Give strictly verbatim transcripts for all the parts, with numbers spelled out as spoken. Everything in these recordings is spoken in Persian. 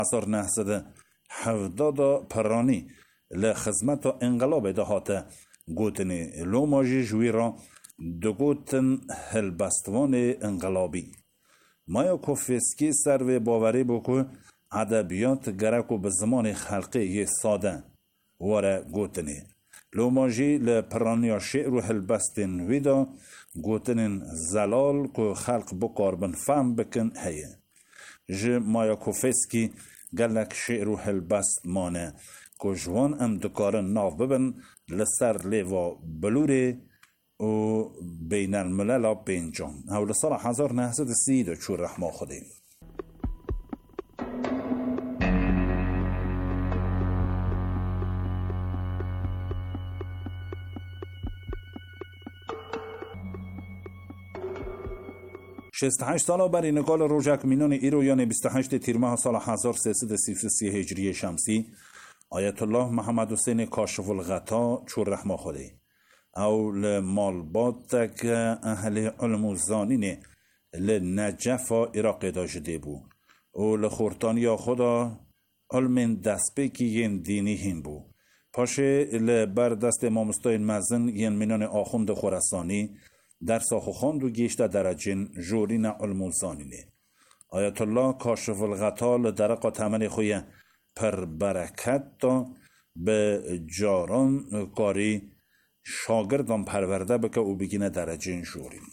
هزار و نهصد و هفتاد پرانی لخدمت انقلاب دهات گوتنی لوماجی جوی را دو گوتن هلبستوان انقلابی. مایاکوفسکی سر و باوری بکو ادبیات گرک و به زمان خلقی ساده واره گوتنی لوماجی لپرانیا شعر و هلبستن ویدا گوتنین زلال که خلق بکاربن فهم بکن هیه. جه مایاکوفسکی گلک شعر و هلبست مانه که جوان ام دکارن ناف ببن لسر لیوا بلوره و بین الملل پینجان. هول سال هزار و نهصد و سی و چور رحمه خودیم. شصت و هشت ساله بر نکال روژک مینون ایرویان بیست و هشت تیر ماه سال هزار و سیصد و سی و سه هجری شمسی آیت الله محمد حسین کاشف الغطا چور رحمه خودی او لمالبات تک اهل علم و زانین لنجف عراق داشته بو و لخورتانی خدا علم دستپیکی ین دینی هم بو. پاشه لبر دست امامستاین مزن ین مینان آخوند خراسانی در ساخو خواند و گیشت درجین جورین علم و زانینه. آیت الله کاشف الغطا لدرقا تمن خوی پر برکت دا به جاران کاری شاگردان پرورده بکه او بگینه درجین جورین.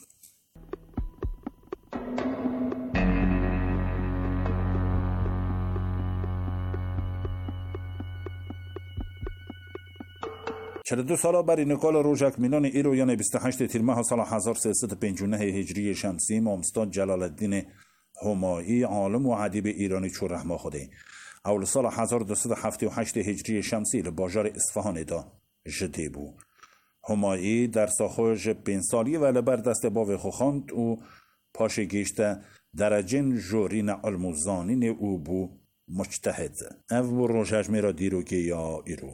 چهل و دو ساله بر نکال روژک مینان ایرویان بیست و هشت تیر ماه سال هزار و سیصد و پنجاه و نه هجری شمسی مامستاد جلال الدین همایی عالم و ادیب ایرانی چور رحمه خودی اول سال هزار و دویست و هفتاد و هشت هجری شمسی لباجار اصفهان دا جده بو. همایی در ساخوش پنج سالیه و لبر دست باوی خوخاند و پاش گیشته درجین جورین علم و زانین او بو مجتهد. او بو روژج میرا دیرو که یا ایرو.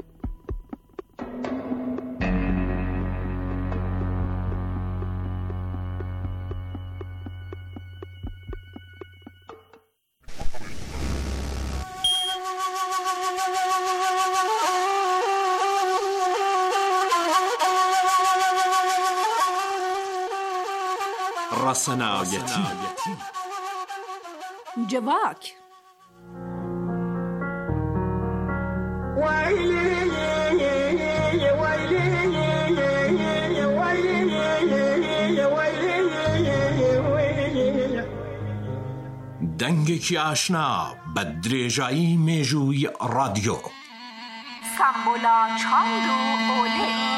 رسنایتی جواک دنگێکی ئاشنا بە درێژایی مێژووی رادیۆ سمبولا چاند و ئۆلێ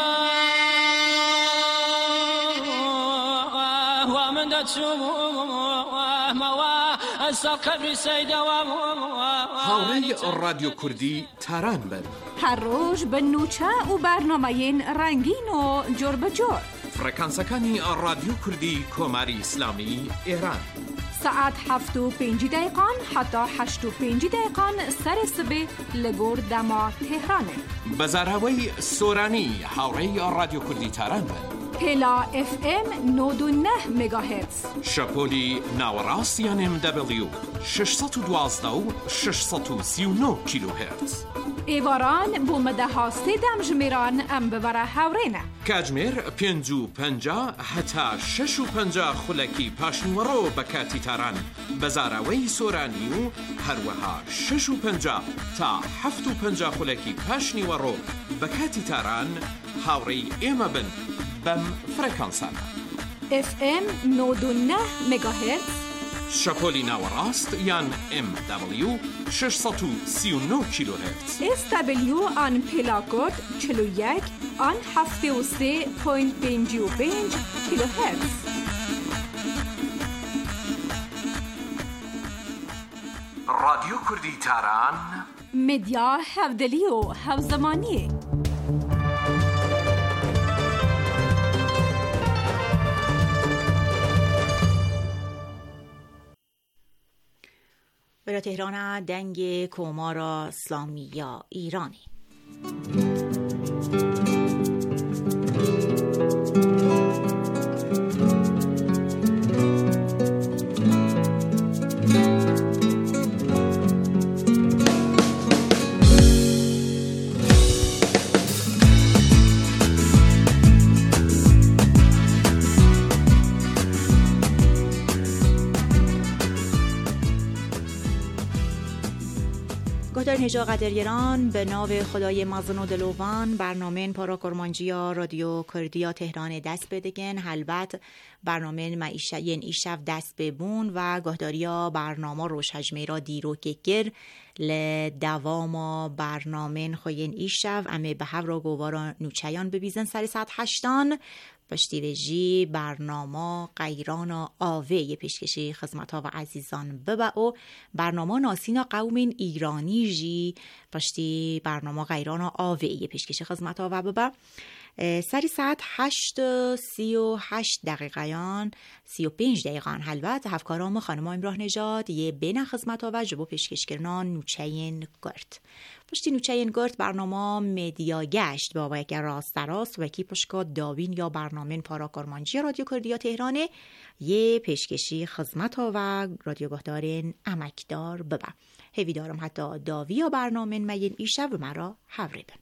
هاوڕێی رادیۆ کوردی تاران بن هەر ڕۆژ بە نوچە و بەرنامەیەن ڕەنگین و جۆر بەجۆر فڕەکانسەکانی رادیۆ کوردی کۆماری ئیسلامی ئێران ساعت هەفت و پێنج دقیقان حتا هەشت و پێنج دقیقان سەر سبێ لە گۆر دەما تێهرانێ بەزاراوەی سۆرانی هاوڕێی رادیۆ کوردی تاران بن هلا اف ام نود و نه مگاهرتز شپۆلی ناوەڕاستیان ام دبلیو ششصد و دوازده و ششصد و سی و نه کیلوهرتز ئێواران بۆ مەدەها سێدەم ژمێران ئەم ببەرە هاوڕێنە کاتژمێر پێنج و پەنجا هەتا شەش و پەنجا خولەکی پاشنیوەڕۆ بە کاتی تاران بەزاراوەی سۆرانی و هەروەها شەش و پەنجا تا هەفت و پەنجا خولەکی پاشنیوەڕۆ بە کاتی تاران هاوڕێی ئێمە بن بەم فرەکانسانە اف ام نود و نه مگاهرتز شپۆلی ناوەڕاست یان ام دبلیو ششصد و سی و نه کیلوهرتز اس دبلیو آن پلاکۆد چل و یک آن هەفتاد و سه پۆینت پێنج و پێنج کیلوهرتز رادیۆ کوردی تاران مدیا هەودەلی و هەوزەمانیە برای تهران دنگ کومارا اسلامی یا ایرانی گهدار هجا قدرگران به ناو خدای مزن و دلوان برنامه پارا کرمانجیا رادیو کردیا تهران دست بدگن حلبت برنامه معیشه ین ایشف دست ببون و گهداریا برنامه روش حجمه را دیرو که لدوام برنامه خوین ایشف امه به هف را گوارا نوچیان ببیزن سر ساعت هشتان پشتی ویژی برنامه غیران آوه یه پیشکشی خدمتا و عزیزان ببا و برنامه ناسینا قوم ایرانی جی پشتی برنامه غیران آوه یه پیشکشی خدمتا و ببا سری ساعت هشت سی و هشت دقیقیان سی و پنج دقیقان حلوت هفکارام خانم امراه نژاد یه بین خدمتا و جبو پیشکش کردن نوچین گرد پشتی نوچین گرد برنامه مدیا گشت با وکی راست راست وکی پشکا داوین یا برنامه پارا کرمانجی رادیو کردیا تهرانه یه پیشکشی خدمتا و رادیو گهدارین امکدار ببا هیوی دارم حتی داوی یا برنامه مین ایشه و مرا حوری بن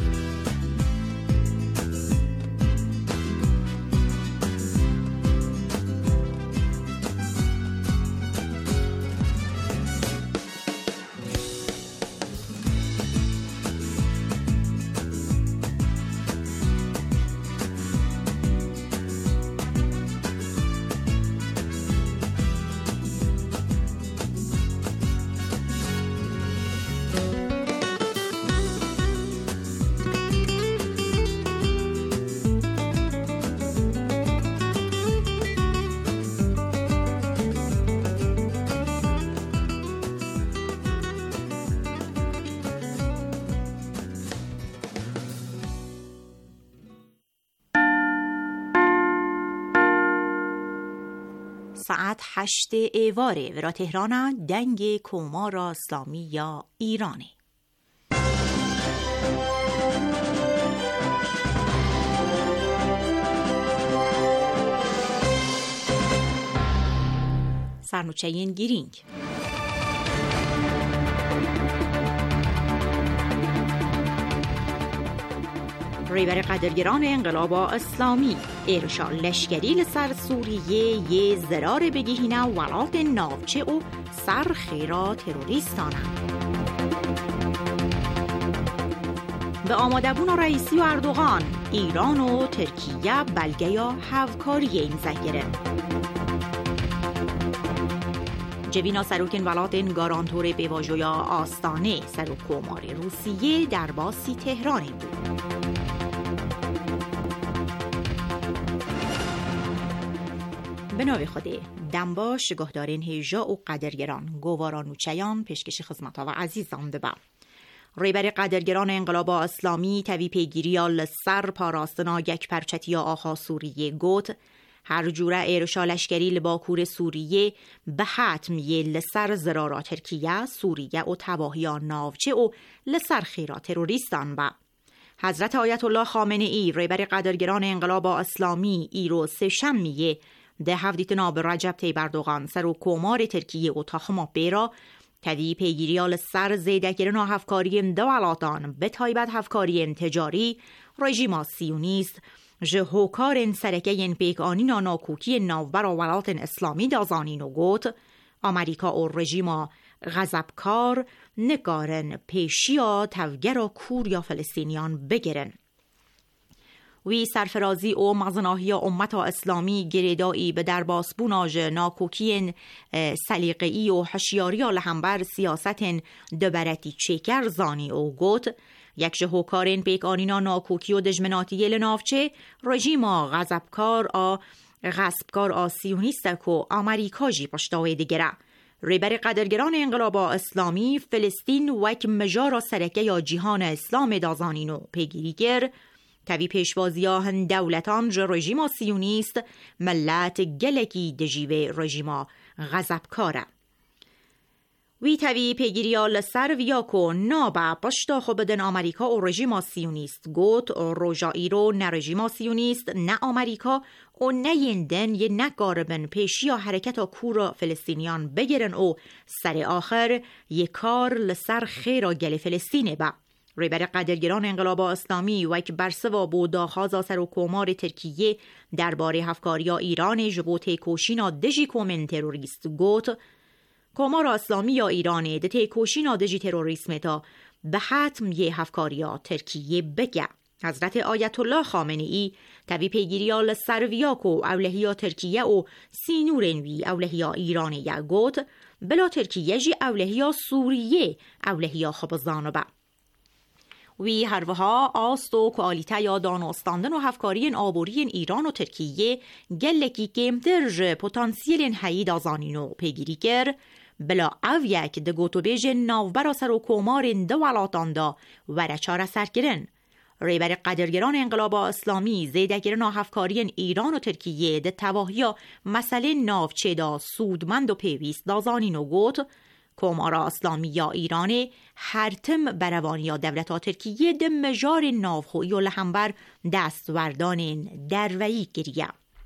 ساعت هشت ایواره ورا تهران دنگ کومار اسلامی یا ایرانی سرنوچهین گیرینگ ریبر قدرگران انقلاب اسلامی ارشال لشکری لسر سوریه یه زرار بگیهینه ولات ناوچه و سر خیرا تروریستانه به آماده بون رئیسی و اردوغان ایران و ترکیه بلگه یا هفکاری این زهگره جبینا سروکن ولاتن گارانتور بیواجویا آستانه سروک کومار روسیه در باسی تهرانی بود به نوی خوده دنباش گهدارین هیجا و قدرگران گواران و چیان پیشکش خدمتا و عزیزان ببا ریبر قدرگران انقلاب اسلامی توی پیگیریا لسر پاراستنا یک پرچتیا آخا سوریه گوت هر جوره ارشا لشکری لباکور سوریه به حتم یه لسر زرارا ترکیه سوریه و تباهیا ناوچه و لسر خیرا تروریستان با حضرت آیت الله خامنه ای ریبر قدرگران انقلاب اسلامی ایرو سه شمیه ده هفدیت ناب رجب طیب اردوغان سر و کومار ترکیه و تاخما بیرا تدی پیگیریال سر زیده گرن و هفکاریم دوالاتان به تایبت هفکاریم تجاری رژیما سیونیست جهوکارن سرکین پیک آنینا ناکوکی ناوبر و ولاتن اسلامی دازانین و گوت امریکا و رژیما غضبکار نگارن پیشیا تفگر و کور یا فلسطینیان بگیرن وی سرفرازی او مزناهی امت اسلامی گریدایی به درباس بوناج ناکوکین سلیقه‌ای و حشیاری لهمبر سیاستن دبرتی چکر زانی او گوت یک جهوکارن پیک آنینا ناکوکی و دجمناتی لنافچه رژیما غضبکار آ غصبکار آ سیونیستک و آمریکا جی پشتاوی دیگره ریبر قدرگران انقلاب اسلامی فلسطین وک مجارا سرکه یا جیهان اسلام دازانین و پیگیریگر توی پیشوازیاه دولتان جو رژیما سیونیست ملت گلکی دجیوه رژیما غضبکاره وی توی پیگیریا لسر ویاکو نابا پشتا خوبدن آمریکا و رژیما سیونیست گوت روژایی رو نه رژیما سیونیست نه آمریکا و نه یندن یه نگاربن پیشیا حرکتا کورا فلسطینیان بگیرن و سر آخر یه کار لسر خیرا گل فلسطینه با ریبر قدرگران انقلاب اسلامی و یک برسوا بودا خازا سر و کومار ترکیه درباره هفکاریا ایران جبوت کوشینا دژی کومن تروریست گوت کومار اسلامی یا ایران ده کوشی نادجی تروریسم تا به حتم یه هفکاریا ترکیه بگه. حضرت آیت الله خامنه ای توی پیگیریال سرویاک و اولهیا ترکیه و سینورنوی اولهیا ایران یا گوت بلا ترکیه جی اولهیا سوریه اولهیا خبزدانو با. وی هروها آست و کوالیته یا دانستاندن و هفکارین آبورین ایران و ترکیه گلکی کمتر پتانسیل هایی دازانینو پیگیری گر بلا او یک ده گوتو بیج ناوبرا سر و کومارین دو ولاتان دا ورچار سرگرن. ریبر قدرگران انقلاب اسلامی زیدگرن و هفکارین ایران و ترکیه ده تواهیا مسئله ناوچه دا سودمند و پیویست دازانینو گوت کومار اسلامی یا ایران هر تم بروانی یا دولت ترکیه ده مجار ناوخوی و لحنبر دستوردان درویی گریه.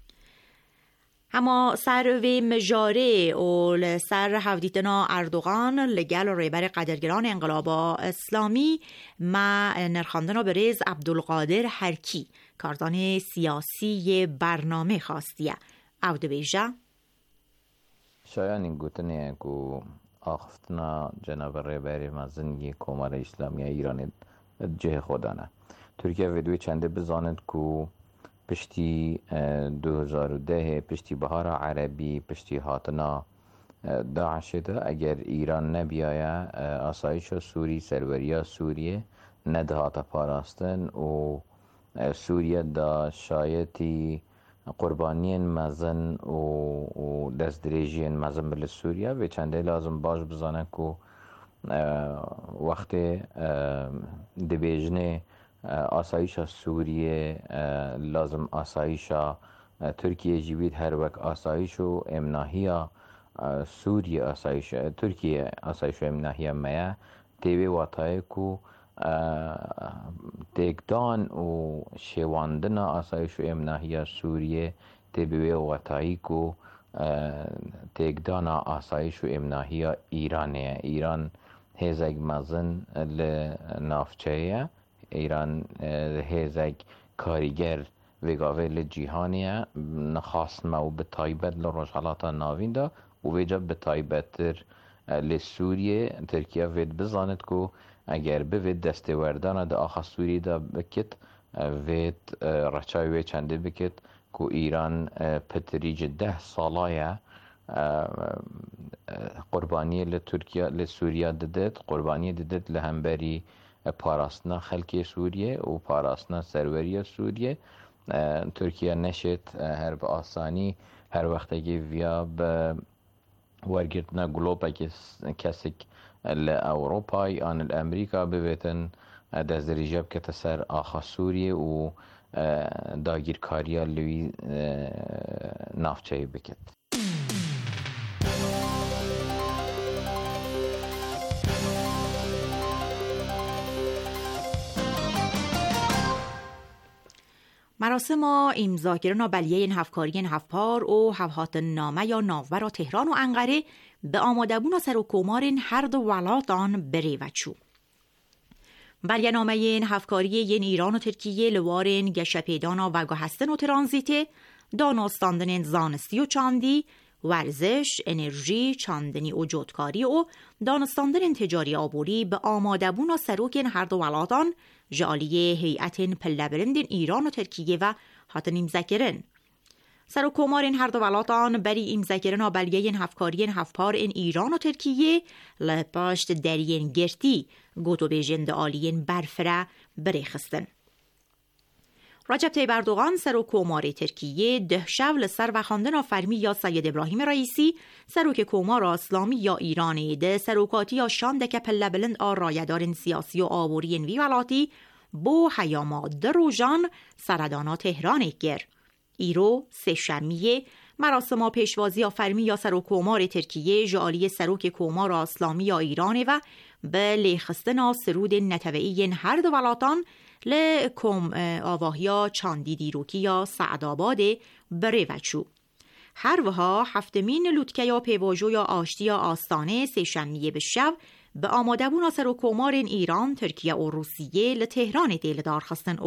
اما سر و مجاره و سر هفدیتنا اردوغان لگل ریبر قدرگران انقلاب اسلامی ما نرخاندنا بریز عبدالقادر هرکی کارزان سیاسی برنامه خواستیه او دو بیجه شایان این گوتنیه که آخفتنا جناب ریبری مزنگی کومار اسلامی ایران جه خودانه ترکیه ویدوی چنده بزاند که پشتی دو هزار و ده پشتی بهار عربی پشتی هاتنا داعش ده اگر ایران نبیایه آسایش سوری سروریا سوریه ندهات پاراستن و سوریه دا شایتی قربانین مزن و دست دریجین مزن بل سوریه و چنده لازم باش بزانه که وقت دبیجنه آسایش سوریه لازم آسایش ترکیه جوید هر وقت آسایش و امناهی سوریه آسایش ترکیه آسایش و امناهی میا تیوی واتای کو تکدان و شواندن آسایش و امناهی سوریه تیوی واتای کو تکدان آسایش و امناهی ایرانه. ایران هزگ مزن لنافچه ایران هزگ کاریگر وگاوه لجیهانیه نخواست مو به تایبت لرجحالات ناوین دا و ویجا به تایبت تر لسوریه ترکیه وید بزاند که اگر به وید دسته وردانه دا آخا سوری دا بکت وید رچای وید چنده بکت که ایران پتریج ده سالایه قربانی لترکیه لسوریه ددت قربانی ددت لهمبری پاراستنا خلق سوریه و پاراستنا سروری سوریه. ترکیه نشد هر به آسانی هر وقتی که ویا به ورگرتنا گلوبا کسک لأوروپای آن الامریکا ببیتن دست ریجب که تسر آخا سوریه و داگیر کاریا لوی نافچه بکت. مراسم امضاگیران بلیه این هفکارین هفپار و هفهات نامه یا ناوبر و تهران و انقره به آمادبون سر و کومارین هر دو ولاتان بری و چو. بلیه نامه این هفکاری این ایران و ترکیه لوارین گشپیدانا و گهستن و ترانزیته دانستاندن زانستی و چاندی ورزش، انرژی، چاندنی و جودکاری و دانستاندن تجاری آبوری به آمادبون سروکین هر دو ولاتان جالیه هیئت پلبرند ایران و ترکیه و هاتن امزکرن. سر و کومارین هر دو ولاتان بری امزکرن و بلیه این هفکارین هفپار این ایران و ترکیه لپاشت درین گرتی گوتو بیجند آلین برفره بریخستن. رجب طیب اردوغان سر و کومار ترکیه ده شو لسر و خواندن فرمی یا سید ابراهیم رئیسی سر و که کومار اسلامی یا ایرانی ده سروکاتی یا شانده که پله بلند آر رایدارن سیاسی و آورین وی ولاتی بو حیاما در روژان سردانا تهران گر. ایرو سه شمیه مراسم پیشوازی یا فرمی یا سر و کومار ترکیه جالی سروک کومار اسلامی یا ایرانی و به لیخستنا سرود نتوئی هر دو ولاتان لکم آواهیا چاندی دیروکی یا سعدآباد بره وچو. هر وها هفتمین لوتکه یا پیواجو یا آشتی یا آستانه سه شمیه به شو به آماده بونا سر و کومارین ایران، ترکیه و روسیه لتهران دیل دار خستن او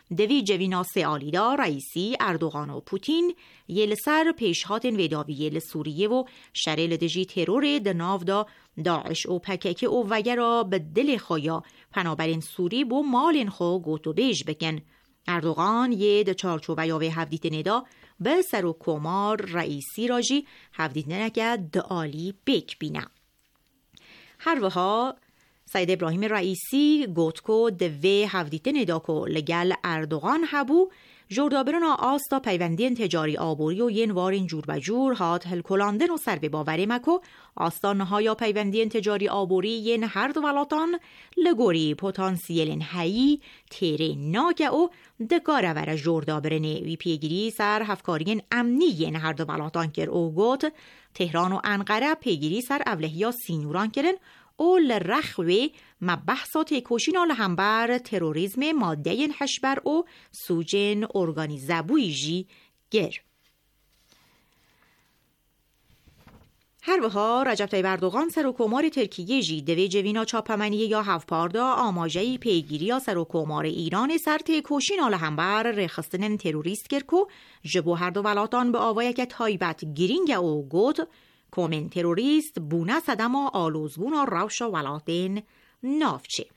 دوی جوینا سیالیدا رئیسی اردوغان و پوتین یل سر پیشهات ویداوی لسوریه و شریل دجی ترور دناو دا داعش و پکک و وگرا به دل خویا پنابرین سوری بو مالین خو گوتو بیج بکن. اردوغان یه د چارچوبه یاوه هفدیت ندا به سر و کمار رئیسی راجی هفدیت نکه دعالی بیک بینه. هر وها سید ابراهیم رئیسی گوت کو دوی هفدیت ندا کو لگل اردوغان هبو جوردابرنا آستا پیوندین تجاری آبوری و ین وارین جور بجور هات هلکلاندن و سر به باوری مکو آستانها یا پیوندین تجاری آبوری ین هر دو ولاتان لگوری پوتانسیلین هایی تیره ناگه و دگاره ور جوردابرنه وی پیگیری سر هفکارین امنی ین هر دو ولاتان کر او گوت تهران و انقره پیگیری سر اولهیا سینوران کرن او لرخوی مبحثات کوشین آل همبر تروریزم ماده ین حشبر او سوجن ارگانیزابوی جی گر. هر وها رجب طیب اردوغان سروکومار ترکیه جی دوی جوینا چاپمنی یا هفپاردا آماجهی پیگیری یا سروکومار ایران سرت کوشین آل همبر رخستن تروریست کرکو جبو هر دو ولاتان به آوایی که تایبت گیرینگ او گود کومن تروریست بونه صدم و آلوزبون و روش و ولاتین نافچه.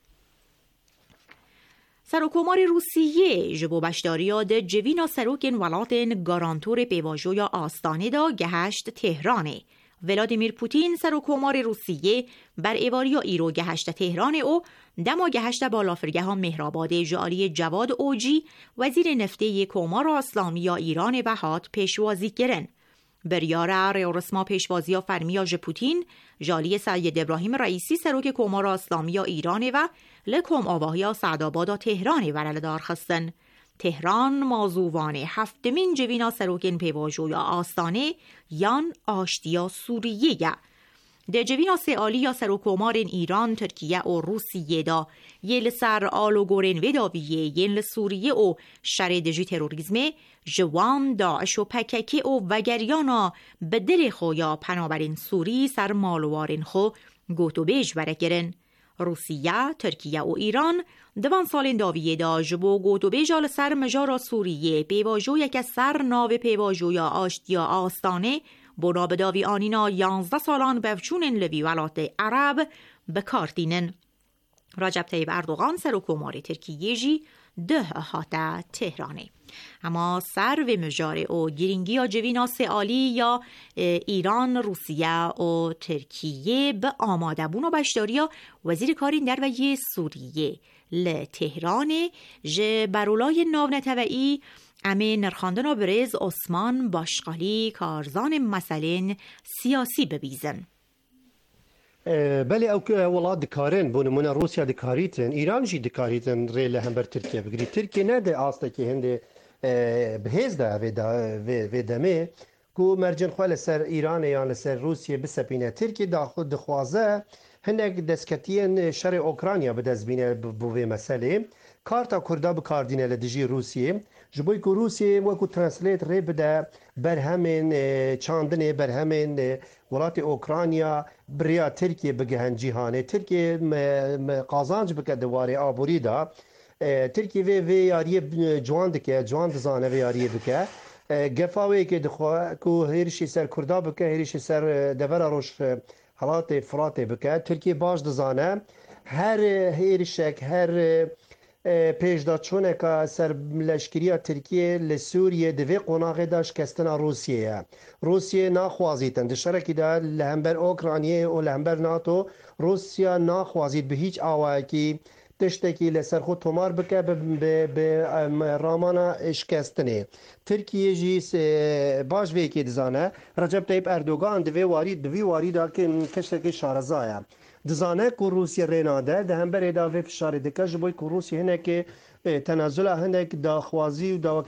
سروکومار روسیه جبو بشداریا ده جوینا سروکن ولاتین گارانتور پیواجو یا آستانه دا گهشت تهرانه. ولادیمیر پوتین سروکومار روسیه بر ایواریا ایرو گهشت تهران او دما گهشت بالافرگه ها مهرآباد جعالی جواد اوجی وزیر نفته کومار اسلامی یا ایران بهات پیشوازی گرن. بریاره ریورسما پیشوازی فرمیا پوتین جالی سید ابراهیم رئیسی سروک کومار اسلامی یا ایران و لکم آواهیا سعدآباد تهران ورل دار خستن. تهران موضوعان هفتمین جوینا سروکن پیواجو یا آستانه یان آشتیا سوریه یا. ده جوینا سیالی یا سروکومارین ایران، ترکیه و روسیه دا یل سر آلو گورین ویداویه ین لسوریه و شر دجی تروریزمه جوان داعش و پککی و وگریانا به دل خو یا پنابرین سوری سر مالوارین خو گوتو بیج برگرن. روسیه، ترکیه و ایران دوان سالین داویه دا جبو گوتو بیجال سر مجارا سوریه پیواجو یک سر ناو پیواجو یا آشتیا آستانه بنا به داوی آنینا یانزده سالان بفچونن لوی ولات عرب بکاردینن. رجب طیب اردوغان سروکومار ترکیه جی ده هاته تهرانه. اما سر و مجاره و گیرینگی یا جوینا سیالی یا ایران، روسیه و ترکیه به آماده بون و بشداریا وزیر کارین در وی سوریه لتهرانه جه برولای ناو نتوئی امه نرخاندن و برز عثمان باشقالی کارزان مسئلین سیاسی ببیزن. بله او ولاد دکارن بونمونا روسیا دکاریتن ایران جی دکاریتن ریل هم بر ترکیه بگیری. ترکیه نده آسته که هنده بهز ده و دمه کو مرجن خواه لسر ایران یا لسر روسیه بسپینه. ترکیه دا خود دخوازه هنگ دستکتین شر اوکرانیا بدزبینه بوه مسئله کارتا کردا بکاردینه لدجی روسیه جبوی که روسیه وکو ترانسلیت ری بده بر همین چاندنه بر همین ولات اوکرانیا بریا ترکیه بگهن جیهانه. ترکیه قازانج بکه دواره آبوری دا ترکیه وی وی یاری جوان دکه جوان دزانه وی یاری بکه گفاوی که دخواه که هیرشی سر کردا بکه هیرشی سر دور روش حالات فرات بکه. ترکیه باش دزانه هر هیرشک هر پیشداد چونه که سر لشکریه ترکیه لسوریه دوی قناغه داشت کستنا روسیه روسیه ناخوازیدن دشترکی دا لهمبر اوکرانیه و لهمبر ناتو روسیه ناخوازید به هیچ آوه که تشتکی لسر خود تمار بکه به رامانا شکستنه. ترکیه جیس باش وی که دزانه رجب طیب اردوغان دوی وارید دوی وارید ها که کشتکی شارزایه دزانه که روسیه ریناده ده هم بره داوی فشاری دکه جبوی که روسیه هنه که تنازله هنه که داخوازی و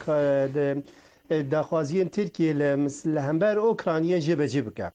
داخوازی ترکیه لهمبر اوکرانیه جبه جبه که.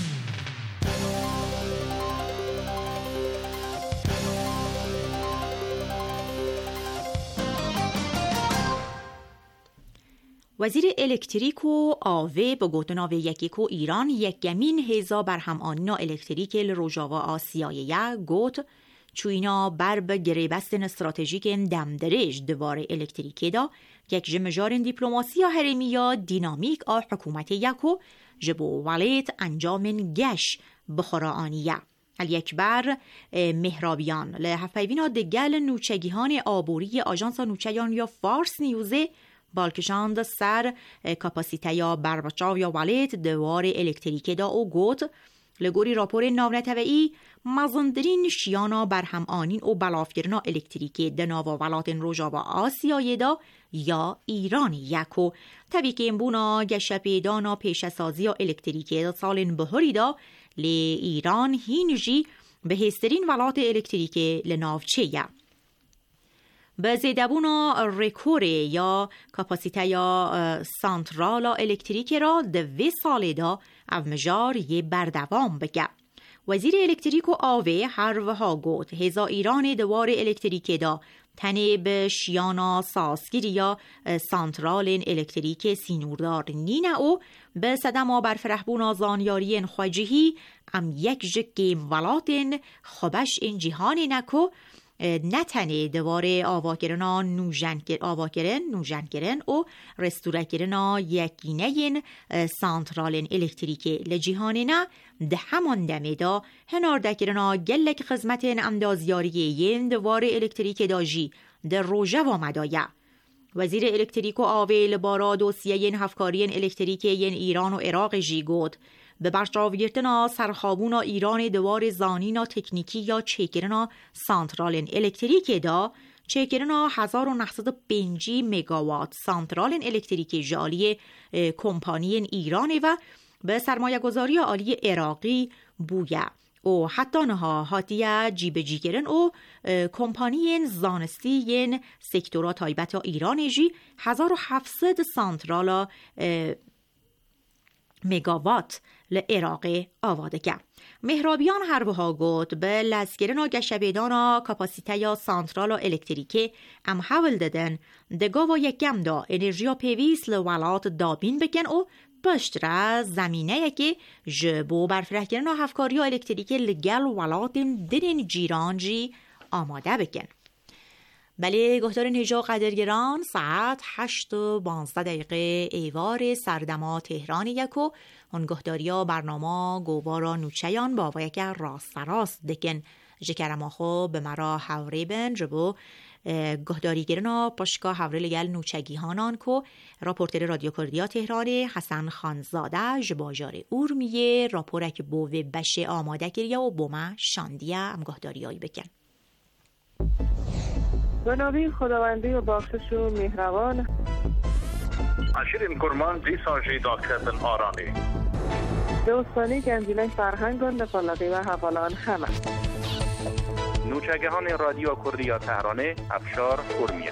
وزیر الکتریک و آوه به گوتناوه یکی کو ایران یک گمین هزا بر هم آنینا الکتریک لروژاوا آسیایه گوت چوینا بر به گریبستن استراتژیک دمدرج دوار الکتریکی دا یک جمجار دیپلوماسی هرمی یا دینامیک آ حکومت یکو جبو ولیت انجام گش بخوراانیه. ال یک بر مهرابیان لحفیوینا دگل نوچگیهان آبوری آژانس نوچگیان یا فارس نیوزه بالکشاند سر کپاسیته یا بربچاو یا ولیت دوار الکتریکی دا او گوت لگوری راپور ناونتوئی مزندرین شیانا برهم آنین او بلافگرنا الکتریکی دناوا ولاتن روژا و آسیای دا یا ایران یکو تبی که امبونا گشپیدانا پیشسازی الکتریکی سالن بهاری دا لی ایران هینجی به هسترین ولات الکتریکی لناوچه یا به زیدبونا رکوری یا کپاسیته یا سانترالا الکتریکی را دوی ساله دا او مجار یه بردوام بگه. وزیر الکتریک و آوه هر وها گوت هزا ایران دوار الکتریکی دا تنه به شیانا ساسگیری یا سانترال الکتریک سینوردار نینه او به صدما برفرحبونا زانیارین خواجهی ام یک جگیم ولاتن خبش این جیهانی نکو نتنه دوار آواکرنا نوژن آواکرن نوژن کرن و رستورکرنا یکینه سانترال الکتریکی لجیهانه نه ده همان دمه دا هنار دکرنا گلک خدمت اندازیاری ین دوار الکتریک داجی در روژه و مدایه. وزیر الکتریک و آویل بارا دوسیه ین هفکارین الکتریک ین ایران و عراق جی گود به برچاوگیرتنا سرخابونا ایران دوار زانینا تکنیکی یا چکرنا سانترال الکتریک دا چکرنا هزار و نهصد و پنج مگاوات سانترال الکتریک جالی کمپانی ایران و به سرمایه گذاری عالی عراقی بویه و حتی نها هاتیه جیب جیگرن و کمپانی زانستی ین سکتورا تایبت ایران جی هزار و هفتصد سانترالا مگاوات لعراق آواده که. مهرابیان هر بها گوت به لزگرنا گشبیدانا کپاسیته یا سانترالا الکتریکی ام حول دادن دگا و یکم دا انرژیا پیویس لولات دابین بکن و پشت را زمینه یکی جبو برفرهگرنا هفکاری الکتریکی لگل ولات درین جیرانجی آماده بکن. بله گهدار نجا قدرگران ساعت هشت و بانزده دقیقه ایوار سردما تهران یکو اون گهداریا برنامه گوارا نوچیان با و یک راست راست دکن جکرما خو به مرا حوری بن جبو گهداری گرنا پشکا حوری لگل نوچگی هانان کو راپورتر رادیو کردیا تهران حسن خانزاده جباجار اورمیه راپورک بوه بشه آماده کریا و بومه شاندیه ام گهداریایی بکن. به نام خداوندی و بخشش و مهربان اشیرین کرمان دی ساجی داکتن آرانی دوستانی گنجینه فرهنگان نفالقی و حوالان همه نوچگهان رادیو کردیا تهرانه افشار اورمیه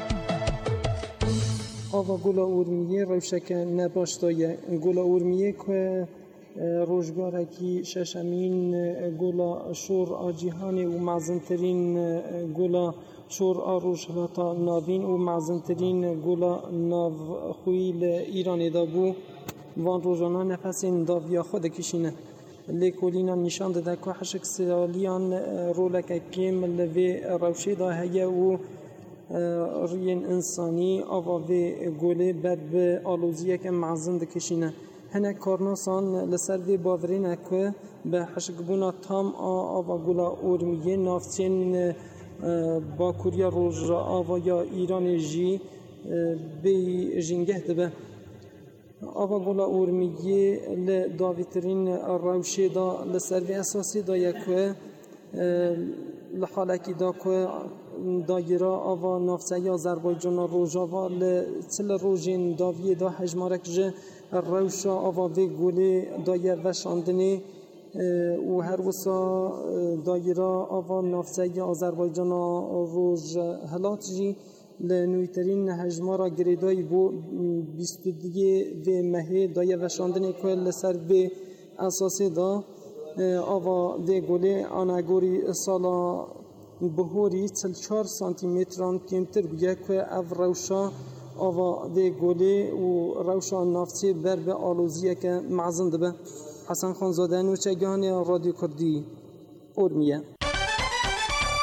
آوا گولا اورمیه روشک نباشتای گولا اورمیه که روزگارکی ششمین گولا شور آجیهانی و معظمترین گولا شور آروش هلاتا ناوین و معظمترین گولا ناو خویل ایرانی دا بو وان روزانا نفسین داویا خود کشینه لیکولینا نشان داده که حشک سالیان رولک کم لوی روشه دا هیا و رین انسانی آوا وی گوله بر به آلوزیه که معظم دا کشینه هنه کارناسان لسر وی باورینه که به حشک بونا تام آوا گولا اورمیه نافتین با کوریا روز را آوا یا ایران جی بی جنگه دبه آوا گولا اورمیه لداویترین روشه دا لسروی اساسی دا یکوه لحالکی دا که دایره آوا نافسه یا آذربایجان روژاوا لچل روژین داویه دا هجمارک جه روشا آوا وی گوله دایر وشاندنی و هر وسا دایره آوا نافسه یا آذربایجان روژ هلات جی لنویترین هجمارا گریدای بو بیست دیگه و مهی دایه وشاندنی که لسر و اساسی دا آوا و گوله آنگوری سالا بهوری چل چار سانتی متران کمتر بگه که او روشا آوا و گوله و روشا نافسی بر به آلوزیه که معظم ده به حسن خانزاده نوچگان رادیو کردی اورمیه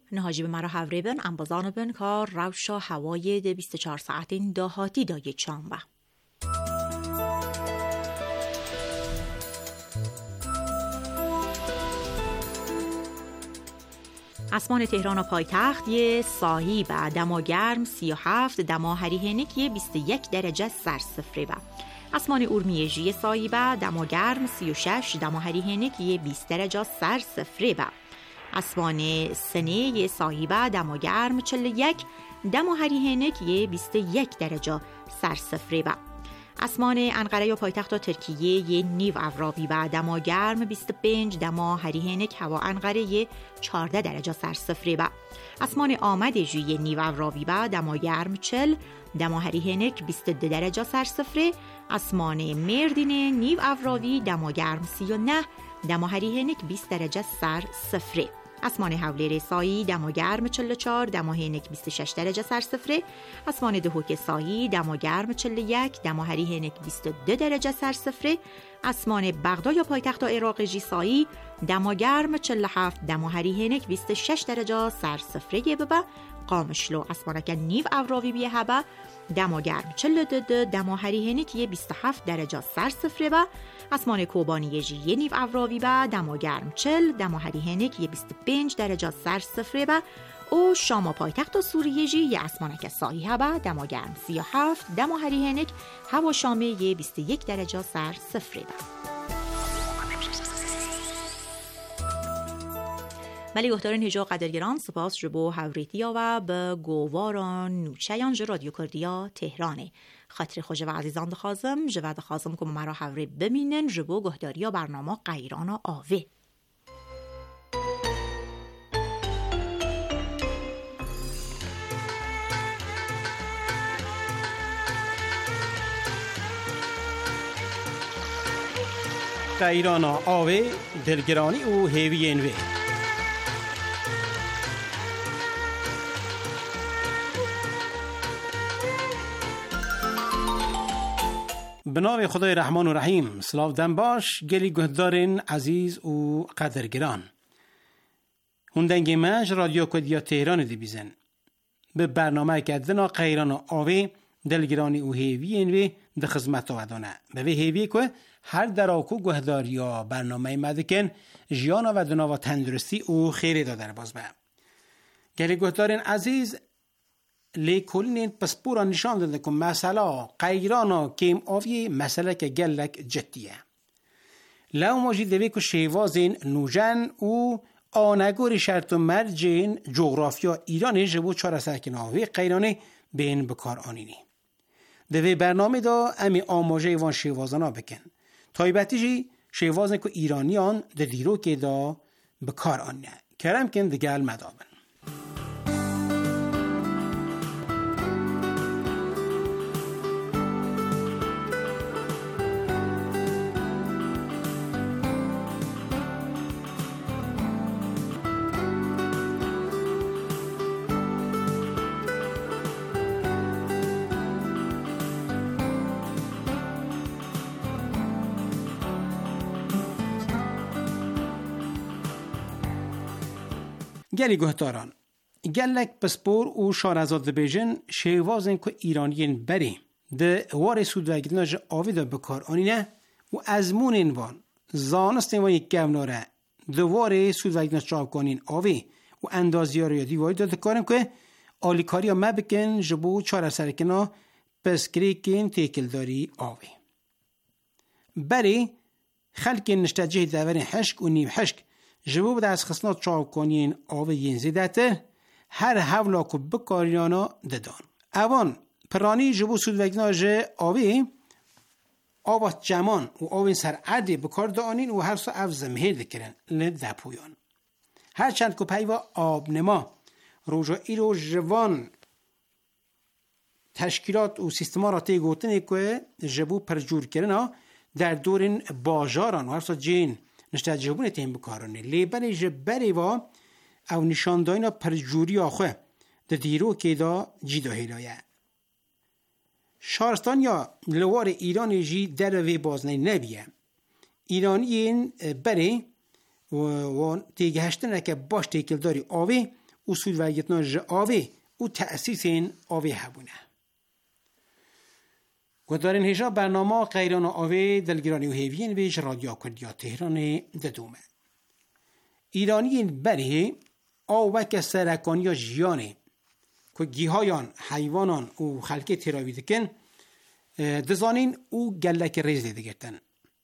نهاجی به مرا هوری بن انبازان بن کار روشا هوای ده بیست و چهار ساعتین داهاتی دایه چانبه. اسمان تهران و پایتخت یه ساهی با دما گرم سی و هفت، دما هریهنک یه بیست و یک درجه سرسفره با. اسمان اورمیه جی ساهی با دما گرم سی و شش، دما هریهنک یه بیست درجه سرسفره با. اسمان سنه یه ساهی با دما گرم چل و یک، دما هریهنک یه بیست و یک درجه سرسفره با. اسمان انقره و پایتخت و ترکیه یه نیو اورابی با دما گرم بیست و پنج، دما هریهنک هوا انقره یه چهارده درجه سرسفره با. اسمان آمد جوی یه نیو اورابی با دما گرم چل، دما هریهنک بیست و دو درجه سرسفره. اسمان مردین نیو اورابی دما گرم سی و نه، دما هریهنک بیست درجه سرسفره. اسمان حوله رسایی دما گرم چل و چهار، دما هینک بیست و شش درجه سرسفره. اسمان دهوک سایی دما گرم چل و یک، دما هریهنک بیست و دو درجه سرسفره. اسمان بغداد یا پایتخت عراق جیسایی دما گرم چل و هفت، دما هریهنک بیست و شش درجه سرسفره ببا. قامشلو اسمانک نیو اوراوی بیه هبا دما گرم چل و دو، دما هریهنک یه بیست و هفت درجه سرسفره با. اسمان کوبانی جی یه نیو اوراوی با دما گرم چل، دما هریهنک یه بیست و پنج درجه سرسفره با. او شام پایتخت و سوریه جی یه اسمانک سایی هبا دما گرم سی و هفت، دما هریهنک هوا شامه یه بیست و یک درجه سرسفره با. ولی گهدارین هجا قدرگران سپاس جبو هوریتیا و به گواران نوچیان جو رادیو کردیا تهرانه. خاطر خوش و عزیزان دخوازم جوه دخوازم که مرا هوری بمینن جبو گهداریا برنامه قیران و آوه. قیران و آوه دلگرانی و هیوی انوه. به نام خدای رحمان و رحیم. سلاو دم باش گلی گهدارین عزیز و قدرگران. هندنگ مج رادیو کردیا تهران دی بیزن. به برنامه کردنا قیران و آوه دلگرانی و هیوی انوی ده خدمت آدانه. به وی هیوی که هر دراکو گهداریا برنامه مدکن جیانا و دنا و تندرستی و خیری دادر باز به. گلی گهدارین عزیز لیکولین پسپورا نشان داده که مسئله قیرانا کم آوی مسئله که گلک جدیه. لو ماجید دوی که شیوازین نوجن و آنگوری شرط و مرجین جغرافیا ایرانی جبو چار سرکن آوی قیرانه بین بکار آنینی. دوی برنامه دا امی آماجه وان شیوازانا بکن. تایبتی جی شیوازن که ایرانیان ده دیرو که دا بکار آنینه. کرم کن دگل مدابن. گلی گهداران گلک پسپور و شارزاد بیجن شیوازن که ایرانیین بری ده وار سودوگدناج آوی ده بکار آنینه و ازمون اینوان زانستین و یک گوناره ده وار سودوگدناج چاپ کنین آوی و اندازیار یا دیواری ده کارم که آلیکاری ها مبکن جبو چار سرکنا پس کریکین تیکلداری آوی بری خلک نشتجه دورین حشک و نیو حشک جبو بده از خصنات چاپ کنین آوه ین زیدته هر حولا که بکاریانا ددان. اوان پرانی جبو سودوگناج آوه آوه جمان و آوه سر عدی بکار دانین و هر سا اف زمهر دکرن لده پویان. هر چند که پیوا آب نما روژا ایرو جوان تشکیلات و سیستما را تیگوتنی که جبو پرجور کرنا در دورین باجاران و هر سا جین نشته جبونه تیم بکارونه لیبن جبری و او نشانداینا پرجوری آخوه ده دیرو که دا جیدا هیلایه. شارستان یا لوار ایران جی در وی بازنه نبیه. ایرانیین بری و, و تیگه هشتنه که باش تیکل داری آوی اصول وگتنا ج آوه و تأسیسین آوه هبونه. گدارین هجا برنامه غیران آوه دلگرانی و هیوین ویش رادیو کردیا تهران ددومه. ایرانیین بره آوه که سرکانی جیانه که گیهایان، حیوانان و خلقه تراوی دکن دزانین او گلک ریز دیده گرتن.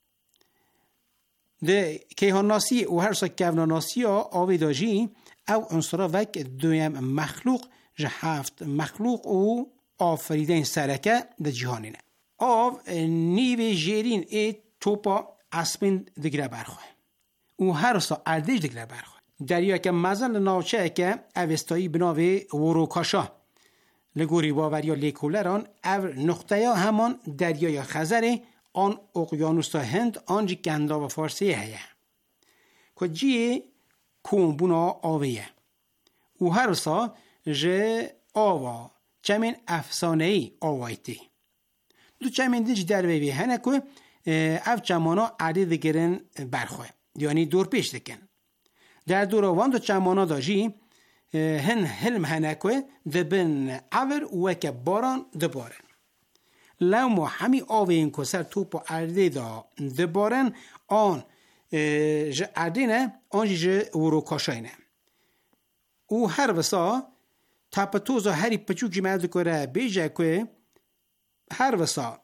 ده کیهاناسی و هر سا کوناناسی ها آوه داجی او انصرا وک دویم مخلوق جه هفت مخلوق و آفریدن سرکه ده جهانینه. آو نیوی جیرین ای توپا اسپین دگره برخواه و هر سا اردش دگره برخواه. دریا که مزن ناوچه که اوستایی بناوی وروکاشا لگوری باوریا لیکولران او نقطه ها همان دریای خزره آن اقیانوس هند آنجی گندا و فارسی هیه که جی کمبونا آویه و هر سا جه آوا چمین افسانه ای آوایتی دو چمین دیج در ویوی هنه که او چمانا عدد گرن برخواه یعنی دور پیش دکن. در دوروان دو چمانا داجی هن حلم هنه که دبن عور وکه باران دبارن لو ما همی آوه این کسر توپ و عرده دا دبارن آن جه عرده نه آن جه وروکاشای نه او هر وسا تاپتوزا هری پچوکی مرد کره بیجه که هر وسا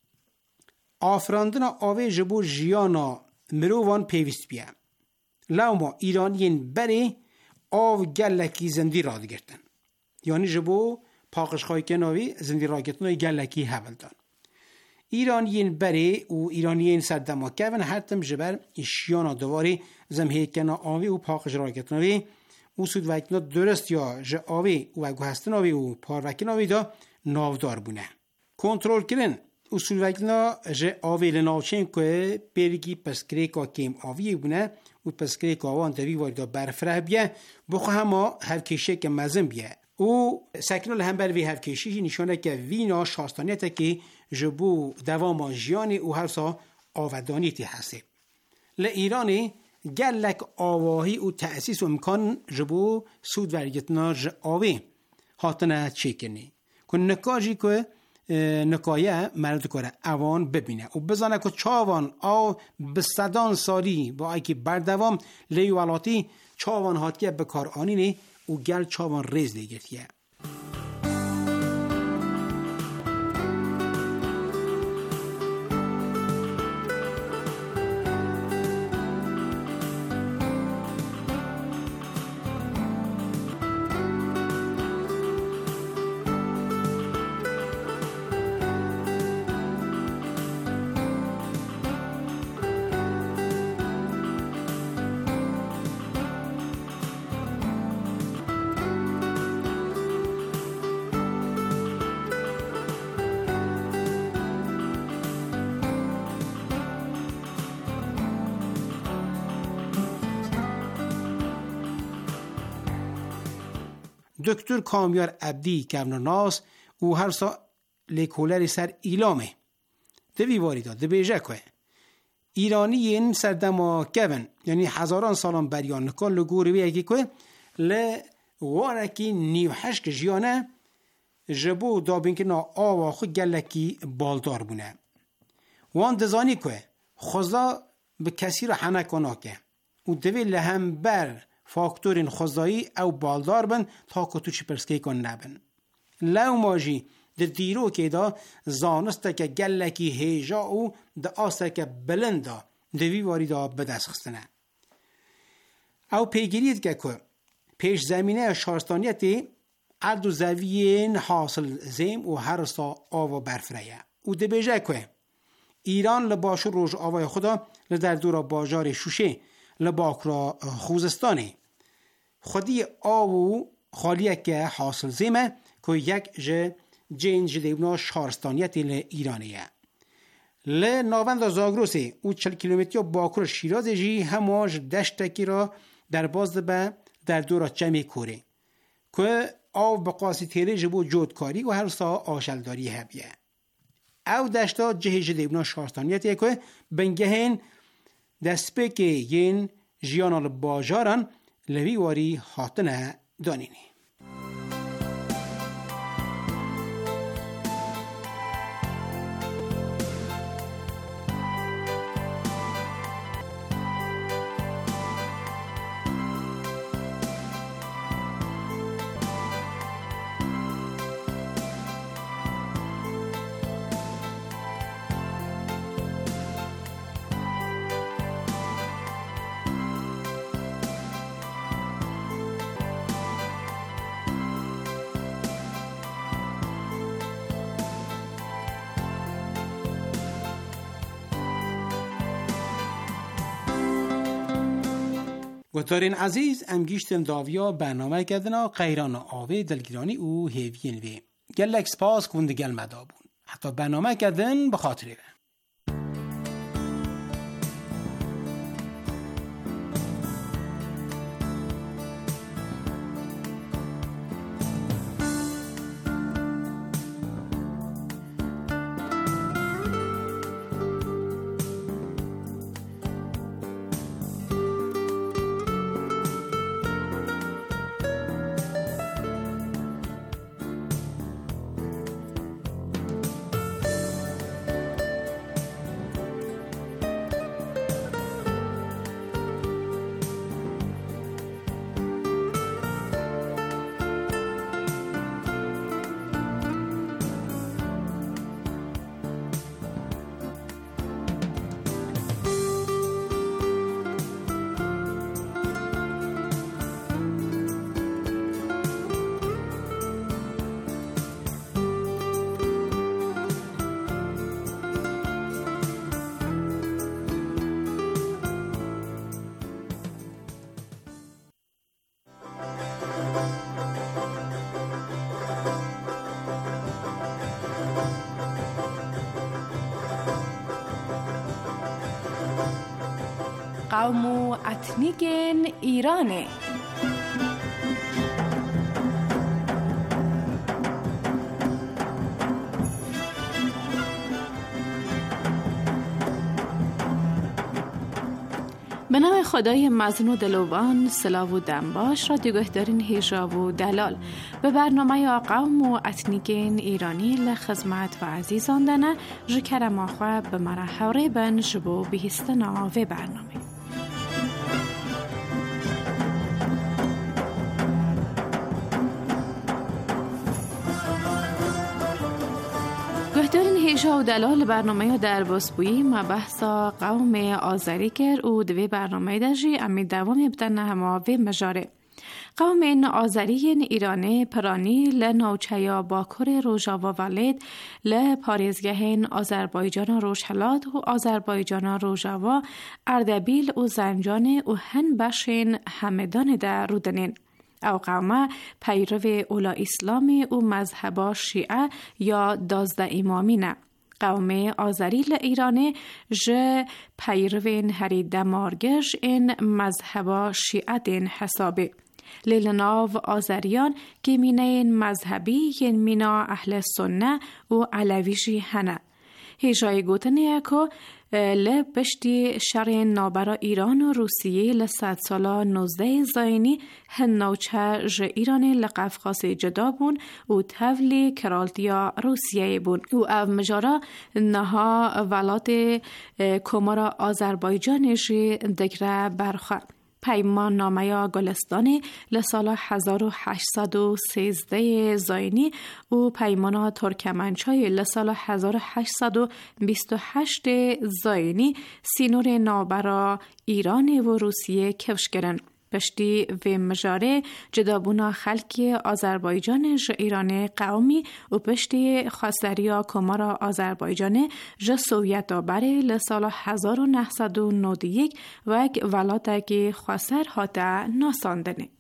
آفراندن آوه جبو جیانا مرووان پیوست بیم لو ما ایرانیین بره آو گلکی زندی را دگرتن یعنی جبو پاقش خواهی کناوی زندی را گرتنوی گلکی حول دان ایرانیین بره و ایرانیین سردما کون حتم جبر ایشیانا دواری زمهی کنا آوی و پاقش را گرتنوی و سود وکنا درست یا جه آوی و گوهستناوی و پاروکناوی دا ناودار بونه کنترول کرن اصول وکنا جه آوی لناوچین که برگی پسکریکا کم آوی بونه و پسکریکا وان دوی واردا برفره بیه بخو هما هفکیشه که مزم بیه و سکنال هم بر وی هفکیشی نشانه که وینا شاستانیت که جبو دوام جیانی و هر سا آودانیتی هسته ل ایرانی گلک آواهی و تأسیس و امکان جبو سود ورگتنا ج آوی هاتنه چه کنی که نکاجی که نکایه مرد کره اوان ببینه و بزنه که چاوان آو بصدان سالی با ای که بردوام لیوالاتی چاوان هاتیه بکار آنینه و گل چاوان ریز دیگرتیه دکتر کامیار عبدی کوناناس او هر سا لیکولری سر ایلامه دوی واریدا دو بیجه که ایرانی این سردما کون یعنی هزاران سالان بریان نکان لگوری بیگی که لوارکی نیو حشک جیانه جبو دابین که نا آوا خود گلکی بالدار بونه وان دزانی که خوزا به کسی را حنکانا که و دوی لهم بر فاکتورین خوزایی او بالدار بن تا کتو چی پرسکی کن نبن لو ماجی ده دیرو که دا زانسته که گلکی هیجا او ده آسته که بلنده دوی واری دا بدست خستنه او پیگیرید که که پیش زمینه شارستانیتی عرض و زویین حاصل زیم و هر سا آوا برفره او ده بیجه که ایران لباشو روش آوای خدا لدر دورا باجار شوشه لباکرا خوزستانه خودی آو خالیه که حاصل زیمه که یک جه جنج دیونا شهرستانیت ل ایرانیه ل ناوند زاگروسی او چل کیلومتری باکر شیراز جی هماش دشتکی را در باز به در دورا چمی کوره که آو بقاسی تیره جبو جودکاری و هر سا آشلداری هبیه او دشتا جهیج دیونا شهرستانیتیه که بنگهین دست پکی ین جیانال باجاران لوی واری حاطنه دانینی. گوتارین عزیز ام گیشتن داویا برنامه کردنا قیران آوه دلگیرانی او هیوین وی گلک سپاس کنده گل مدابون حتی برنامه کردن بخاطره. قوم و اتنیکن ایرانه. به نام خدای مزن و دلوان، سلاو و دنباش را دیگهدارین هیجا و دلال به برنامه یا قوم و اتنیکین ایرانی لخدمت و عزیزان دنه جکر ماخواه به مرحوره بن جبو بهستنا و برنامه. گهدارین هیجا و دلال برنامه در باسپویی ما بحثا قوم آذری کرد و دوی برنامه دجی امی دوام بدن همه و مجاره. قوم این آذری ایرانه پرانی لناوچیا باکر روژا و ولید لپاریزگهین آذربایجان روشهلات و آذربایجان روژا و اردبیل و زنجان و هن بشین همدان در رودنین. او قومه پیرو اولا اسلامی و مذهبا شیعه یا دازده امامی نه. قوم آذری ایرانه جه پیروین هری دمارگش این مذهبا شیعه دین حسابه. لیلناو آذریان که مینه این مذهبی ین مینا اهل سنه و علویشی هنه. هیجای گوتنه که لپشتی شرین نابرا ایران و روسیه لصد سالا نوزده زاینی هن نوچه ج ایرانی لقفقاس جدا بون و تولی کرالتیا روسیه بون و او مجارا نها ولات کمارا آذربایجان جی دگره برخواه. پیمان نامه گلستانی لسال هزار و هشتصد و سیزده زاینی و پیمان ترکمنچای لسال هزار و هشتصد و بیست و هشت زاینی سینور نابرا ایران و روسیه کفش گرن. پشتی و مجاره جدابونا خلکی آذربایجان ج ایران قومی و پشتی خاصریا کمارا آذربایجان ج سوویت بره لسال هزار و نهصد و نود و یک و یک ولاته که خاصر هاته ناساندنه.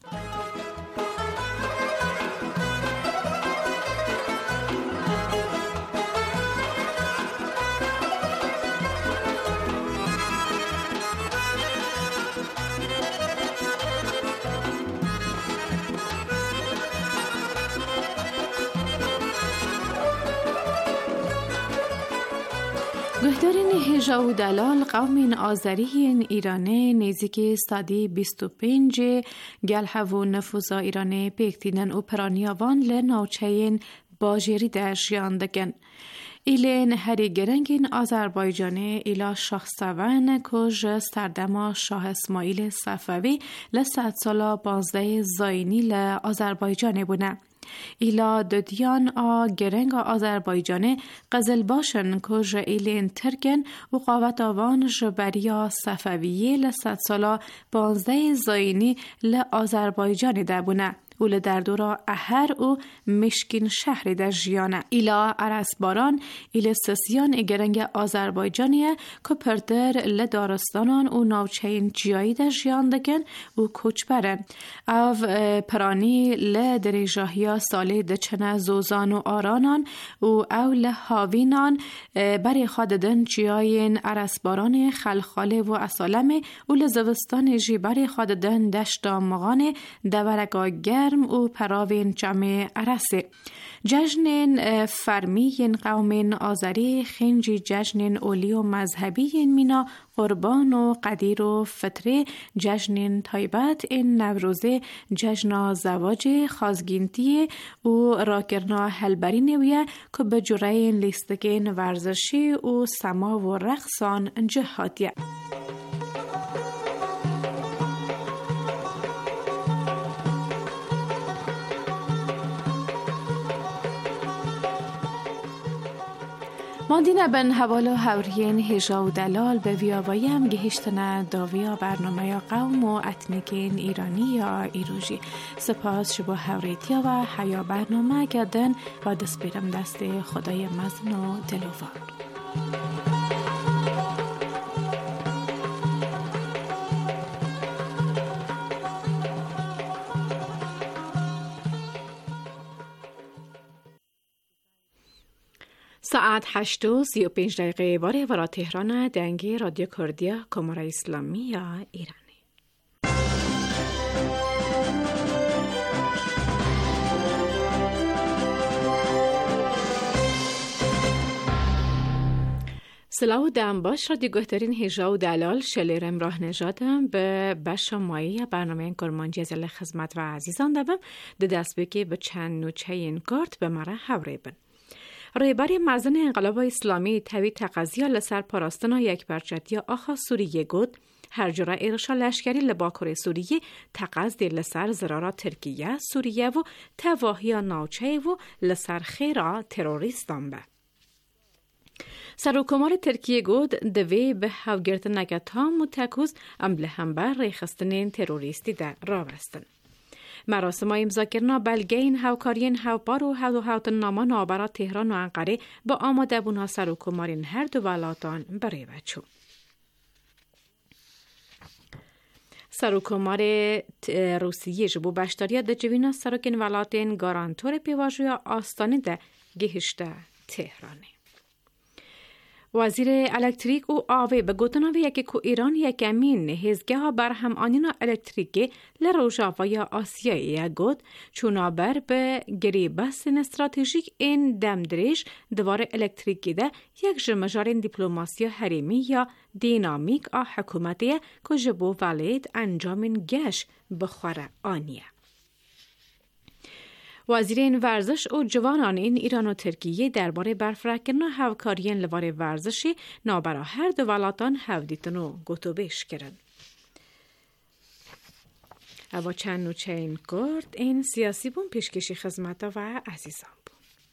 گهدارین هژا و دلال قوم آذری ایرانه نزدیک سادی بیست و پنج گلها و نفوذ ایرانه پیکتینن و پرانیاوان لناوچین باجری در جیان دکن. ایلین هری گرنگین آذربایجانه ایلا شاه سوان کج سردما شاه اسماعیل صفوی لصد سالا پانزده زاینی لآذربایجانه بونه. ایلا ددیان آ گرنگ آذربایجانه قزل باشن کج ایلین ترکن و قاوت آوان جبریا صفویه لصد سالا پانزده زاینی لآذربایجانه ده بونه. اول در دورا اهر و مشکین شهر در جیانه. ایلا عرسباران ایل سسیان گرنگ آذربایجانیه که پردر لدارستانان و ناوچین جیایی در جیان دکن و کوچ برن. او پرانی لدریجاهیا سالی دچنه زوزان و آرانان و او لحاوینان بری خاددن جیاین عرسباران خلخاله و اصالمه و لزوستان جی بری خاددن دشتا مغانه دورگا گر و پراوین جمع عرسه. جشن فرمی قوم آذری خنجی جشن اولی و مذهبی مینا قربان و قدیر و فطره جشن تایبت این نوروزه جشن زواج خازگینتی و راکرنا هلبری نویه که به جرعه لیستگین ورزشی و سما و رقصان جهادیه. ماندینه بن حوال و هورین هژا و دلال به ویاوایی هم گهشتنه داویا برنامه یا قوم و اتنیکین ایرانی یا ایروژی. سپاس شبا هوریتیا و حیا برنامه گردن و دست بیرم دست خدای مزن و دلوار. ساعت هشت و سی و پنج دقیقه باره ورا تهران دنگی رادیو کردیا کمره اسلامی یا ایرانی. سلاو دم باش رادیو گهترین هژا و دلال شلیر امراه نژادم به بشمایی برنامه کرمانجی از خدمت و عزیزان دبم ده دست بکی به چند نوچه این کارت به مره حوری بن. رهبر مزن انقلاب اسلامی توی تقاضی لسر پاراستنا یک برجدی آخا سوریه گود هر جرا ارشا لشکری لباکور سوریه تقاضی لسر زرارا ترکیه سوریه و تواهی ناوچه و لسر خیرا تروریستان به. سروکمار ترکیه گود دوی به هاوگرت نگت ها متکوز امبله هم بر ریخستنین تروریستی در را بستن. مراسم امضا کردن بلگین هاوکارین هاوپار و هاو هاوتن ناما نابرا تهران و انقره با آماده بونا سروکمارین هر دو ولاتان برای بچو. سروکمار روسیه جبو بشتاریا ده جوینا سروکین ولاتین گارانتور پیواجویا آستانی ده گهشته تهرانه. وزیر الکتریک و آوه به گوتناوی یکی که ایران یکمین هزگه ها بر هم آنینا الکتریکی لروژاوا یا آسیایی گود چونابر به گریبستن استراتژیک این دمدریش دوار الکتریکی ده یک جمجارین دیپلوماسی حریمی یا دینامیک آ حکومتی که جبو ولید انجامین گش بخوره آنیه. وزیرین ورزش و جوانان این ایران و ترکیه درباره برفرکن و هاوکارین لوار ورزشی نابرا هر دو ولاتان هودیتن و گوتوبش کرن. اوا چند نوچه این کرد این سیاسی بون پیشکشی خدمت و عزیزان بون.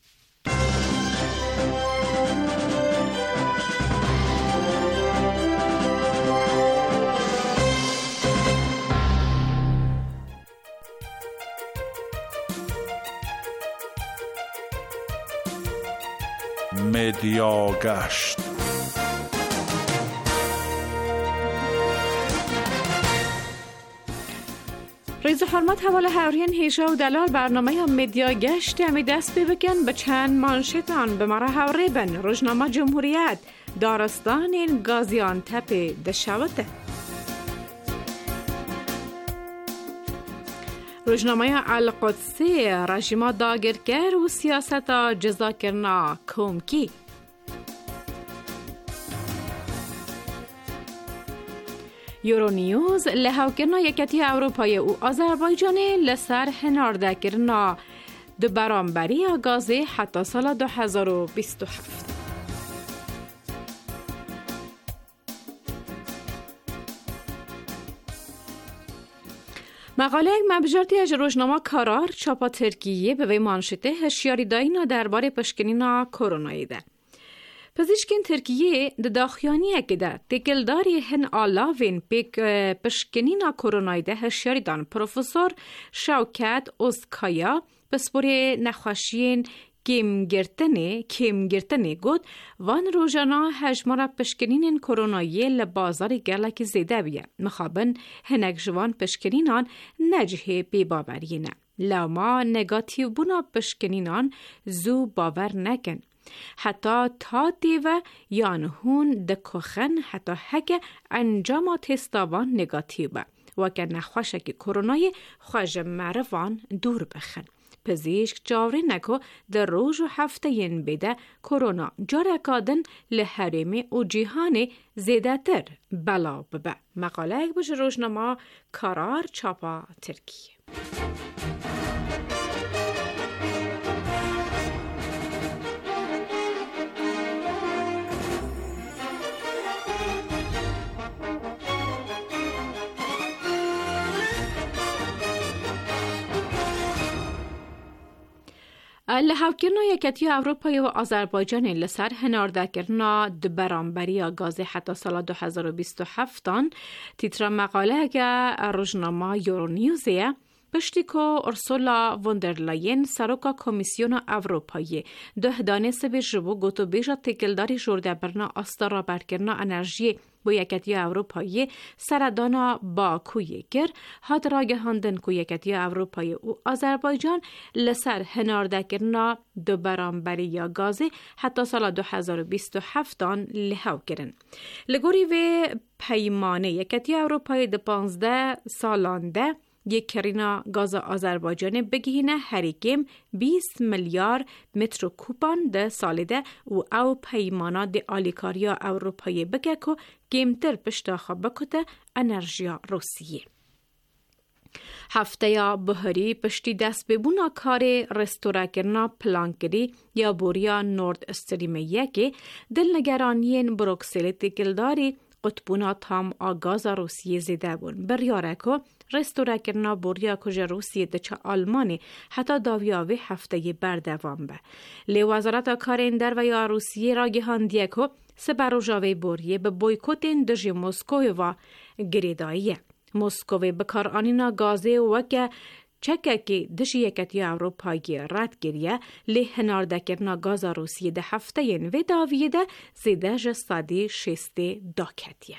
مدیا گشت. ریز حرمت حوال هورین هیجا و دلال برنامه هم مدیا گشت همی دست ببکن به چند مانشتان به مرا هوری بن روزنامه جمهوریت دارستان این گازیان تپ دشوته. روزنامه القدسی رژیم داگیرگر و سیاست جزا کرنا کومکی. یورونیوز لحاوکرنا یکتی اروپای و آذربایجان لسر هنارده کرنا دو برانبری آگازه حتی سال دو هزار و بیست و هفت. مقاله یک مبجرتی از روزنامه کارار چاپا ترکیه به وی مانشته هشیاری داینا درباره پشکنینا کرونایی ده. پزشکین ترکیه د داخیانی که ده تکلداری هن آلاوین پیک پشکنینا کرونایی ده هشیاری دان پروفسور شوکت اوزکایا پسپوری نخوشین کم گرتنه کم گرتنه گود وان روزانا هجمارا پشکنین کرونایی لبازار گلک زیده بیه مخابن هنگ جوان پشکنینان نجه بی باورینه لما نگاتیو بونا پشکنینان زو باور نکن حتی تا دیوه یانهون دکوخن حتی هک انجام تستاوان نگاتیوه و که نخوشه که کرونای خوش مروان دور بخن پزشک جاوری نکو در روز و هفته ین بیده کرونا جارکادن لحرمی و جیهان زیده تر بلا ببه. مقاله یک بشه روزنامه کارار چاپا ترکیه. لحاوکرنا یکتی اروپای و آذربایجان لسر هنارده کرنا د برانبری آگازه حتی سال دو هزار و بیست و هفت تیتر مقاله که روزنامه یورونیوزه پشتی که ارسولا وندرلاین سروکا کمیسیون اروپایی ده دانست به جبو گوتو بیجا تکلداری جورده برنا آستارا برکرنا انرژی با یکتی اروپایی سردانا باکوی گر هاد راگه هندن که یکتی اروپایی و آذربایجان لسر هنارده کرنا دو برانبری یا گازی حتی سال دو هزار و بیست و هفت لحاو کرن. لگوری و پیمانه یکتی اروپایی ده پانزده سالانده یک کرینا گاز آذربایجان بگیهنه هریکیم بیست میلیارد متر کوبان ده سالیده و او پیمانا ده آلیکاریا اروپایی بگه که گیمتر پشتاخا بکته انرژیا روسیه. هفته یا بهاری پشتی دست ببونا کار رستورا کرنا پلانکری یا بوریا نورد استریم یکی دلنگرانین بروکسل تکلداری قطبونا تام آگاز روسیه زیده بون. بریاره که رستورا کرنا بوریا کج روسیه دچه آلمانی حتی داویاوی هفته بردوام به. لی وزارت کارین در و یا روسیه را گهاندیه که سبر و جاوی بوریه به بویکوتین دژی موسکوی و گریداییه. موسکوی بکار آنینا گازه و که چکه که دشی یکتی اروپایی رد گریه لی هنارده کرنا گاز روسیه ده هفته ین و داویه ده زیده جستادی شسته داکتیه.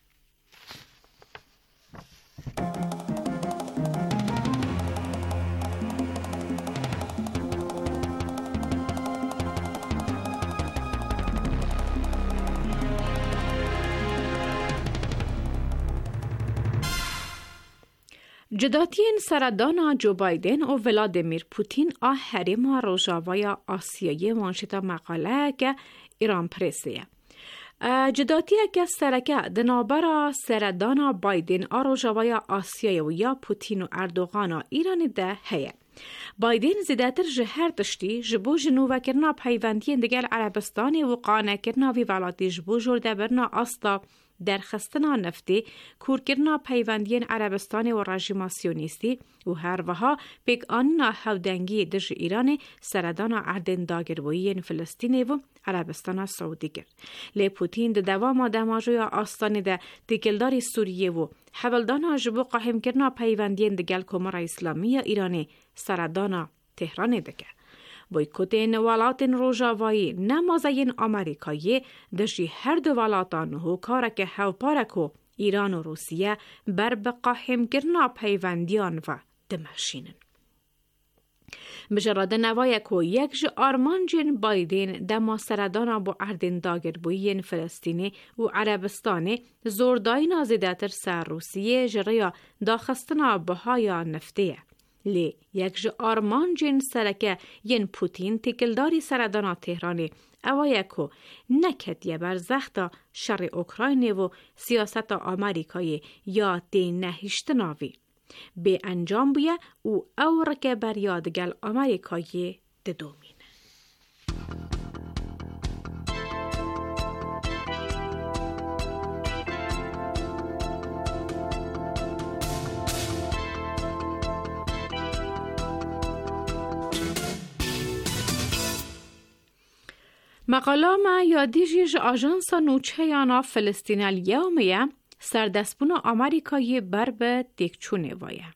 جداتین سردانا جو بایدن و ولادیمیر پوتین آه حریم روژاوای آسیایی وانشتا مقاله که ایران پرسیه. جداتی که سرکه دنابرا سردانا بایدن آ روژاوای آسیایی و یا پوتین و اردوغانا ایران ده هیه. بایدن زیادتر جهر داشتی جبو جنوب کرنا پیوندی دگل عربستانی و قانه کرنا وی ولاتی جبو جورده برنا آستا در خستنا نفتی کور کرنا پیوندین عربستان و رژیماسیونیستی و هر وها پیک آننا هودنگی دژ ایران سردان اردن داگربویین فلسطینی و عربستان سعودی کرد. لی پوتین ده دوام دماجوی آستانی ده تکلداری سوریه و حولدان جبو قاهم کرنا پیوندین دگل کمر اسلامی ایرانی سردان تهران دکه. بویکوتین ولاتین روژاوایی نمازین آمریکایی دشی هر دو ولاتان هو کارک هوپارکو ایران و روسیه بر بقاهم کرنا پیوندیان و دمشینن. بجرد نوای کو یک ج آرمانجین بایدن دما سردانا با اردن داگر بویین فلسطینی و عربستانی زوردای نازیده تر سر روسیه جریا داخستنا بهایا نفتیه. لی یک جه آرمان جن سرکه ین پوتین تکلداری سردانا تهرانی اوایه که نکتیه بر زختا شر اوکراینی و سیاست آمریکایی یا دی نهیشتناوی. به انجام بیه او او رکه بر یادگل آمریکایی ددومین. مقاله ما یادیش آژانس نوچه یانا فلسطین الیومیه سردسپون آمریکایی بر به دیکچونه وایه.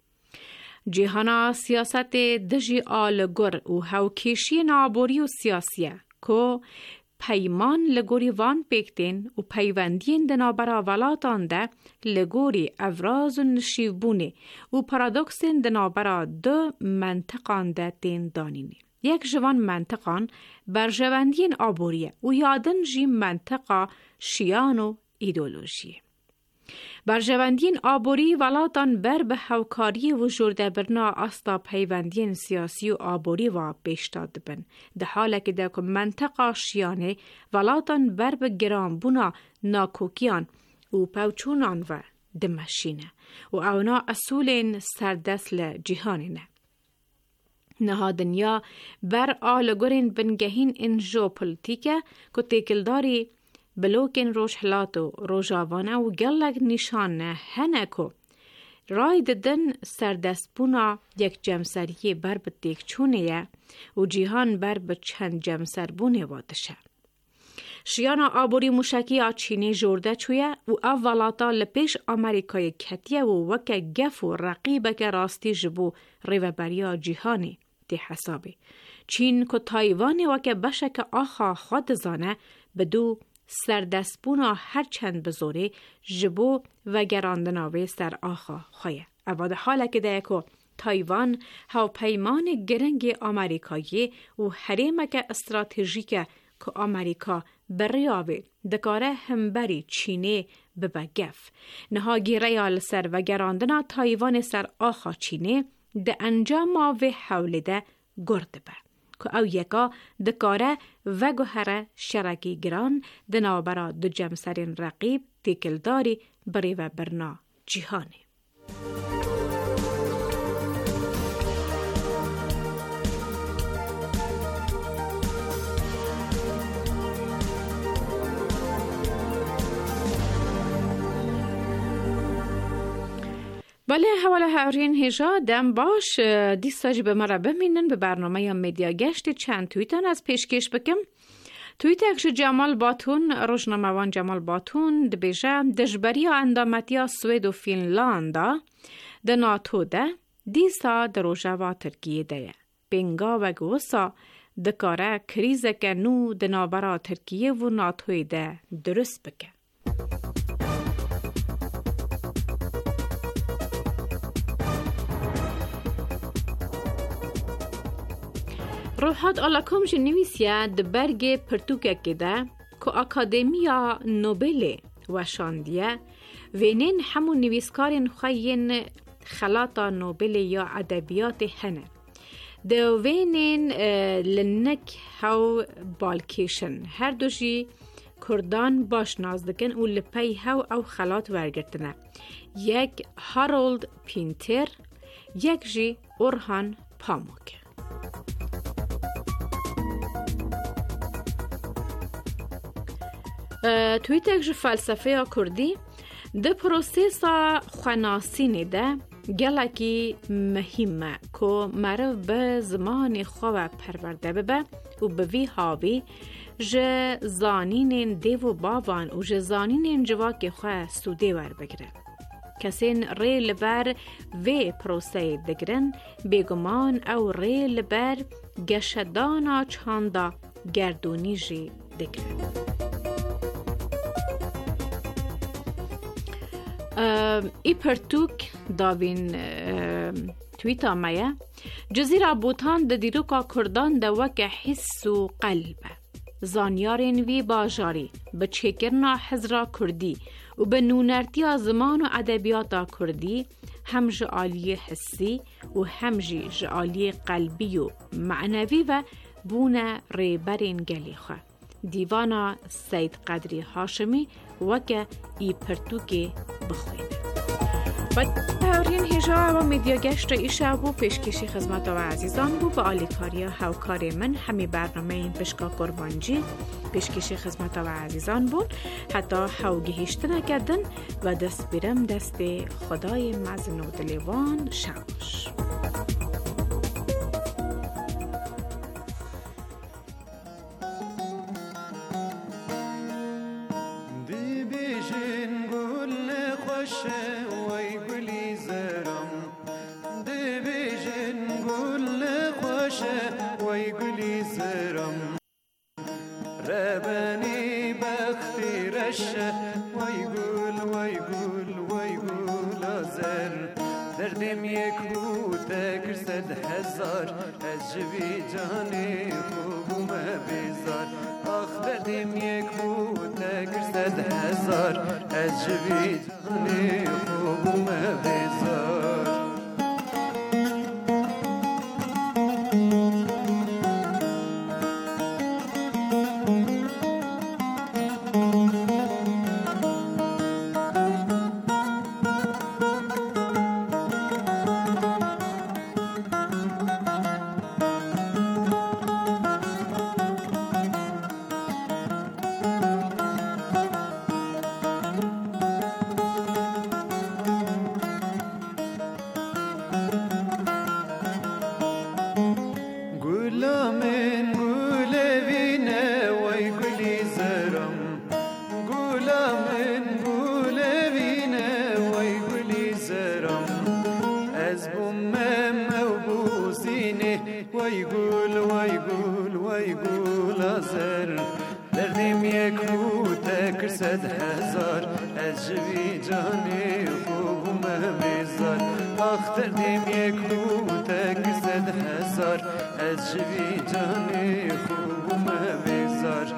جهانا سیاست دژی آلگور و هاوکیشی نابوری و سیاسیه که پیمان لگوری وان پیکتین و پیوندین دنابرا ولاتان ده لگوری افراز و نشیبونه و پارادوکسین دنابرا دو منطقان ده دین دانینی. یک جوان منطقان برجواندین آبوریه و یادن جی منطقه شیان و ایدولوژی. برجواندین آبوری ولاتان بر به هوکاری و جورده برنا استا پیوندین سیاسی و آبوری و بیشتاد بن. ده حاله که ده که منطقه شیانه ولاتان بر به گرانبونا ناکوکیان و پوچونان و دمشینه و اونا اصول سردسل جهانینه. نها دنیا بر آلگورین بنگهین این جو پولیتیکه که تکلداری بلوکین روش حلاتو روژاوانه و گلگ نشانه هنه که رای ددن سردستبونا یک جمسری بر به دیکچونه و جیهان بر به چند جمسر بونه وادشه. شیانا آبوری موشکی آچینی جورده چویه و اولاتا لپیش آمریکای کتیه و وکه گف و رقیبه که راستی جبو ریوبریا جیهانی دی حسابی. چین که تایوانی وکه بشه که آخا خود زانه بدو سردستبونا هر چند بزوری جبو و گراندناوی سر آخا خواه. اواد حاله که ده که تایوان هاو پیمان گرنگ آمریکایی و حریمه که استراتژیکه که آمریکا بریاوی دکاره همبری چینه ببگف. نها گیره سر و گراندنا تایوان سر آخا چینه ده انجام آوی حوله گرد به. که او یکا دکاره و گوهره شرکی گران دنابرا دو جمسرین رقیب تکلداری بری و برنا جیهانی. بله حواله هرین هجا دم باش دیستاجی به مرا بمینن به برنامه یا مدیا گشت چند تویتان از پیشکش بکم. تویت اکش جمال باتون روزنامه‌وان جمال باتون دبیجه دجبری اندامتی سوئد و فینلاندا د ناتو ده دیسا در روژاوا ترکیه ده بنگا و گوسا دکاره کریزه که نو د نابرا ترکیه و ناتوی ده درست بکه. روحات آلاکم جه نویسیه ده برگ پرتوکه که ده که اکادمیا نوبل وشاندیه وینین همون نویسکارین خواهین خلاطا نوبل یا ادبیات هنه. ده وینین لنک هاو بالکیشن هر دوشی کردان باش نازدکن و لپی هاو او خلاط ورگرتنه. یک هارولد پینتر، یک جی اورهان پاموک. توی تکش فلسفه کردی ده پروسیس خواناسینی ده گلکی مهمه که مرو به زمان خواه پرورده ببه و به وی هاوی جه زانین دیو و باوان و جه زانین جواک خواه سوده ور بگره. کسین ری لبر وی پروسه دگرن بگمان او ری لبر گشدانا چاندا گردونی جی دگرن. ای پرتوک داوین تویت آمایه جزیره بوتان ده دیروکا کردان ده وکه حس و قلبه زانیارین وی باجاری به چکرنا حزرا کردی و به نونرتی زمان و ادبیات کردی هم جعالی حسی و هم جعالی قلبی و معنوی و بونه ریبرین گلیخه دیوانا سید قدری هاشمی وکه ای پرتوکی بخوینه. و تورین هجا و میدیاگشت ایشا بو پیشکشی خدمت و عزیزان بو با آلیکاریا هاوکار من همی برنامه این پشکا قربانجی پیشکشی خدمت و عزیزان بون حتی هاوگهیشت نکردن و دست بیرم دست خدای مزن و دلیوان شمش. دردم یک بود کرد هزار از جوی جانی خوبم بیزار آخ دردم یک بود کرد هزار از جوی جانی خوبم بیزار صد هزار از جوی جانی خوبم بیزار آخ دردم یک کوتک صد هزار از جوی جانی خوبم بیزار